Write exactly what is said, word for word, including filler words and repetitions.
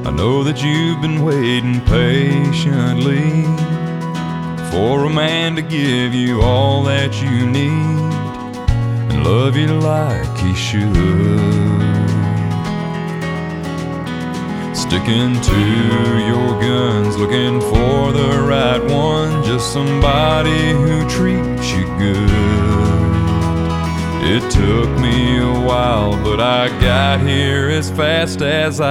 I know that you've been waiting patiently for a man to give you all that you need and love you like he should. Sticking to your guns, looking for the right one, just somebody who treats you good. It took me a while, but I got here as fast as I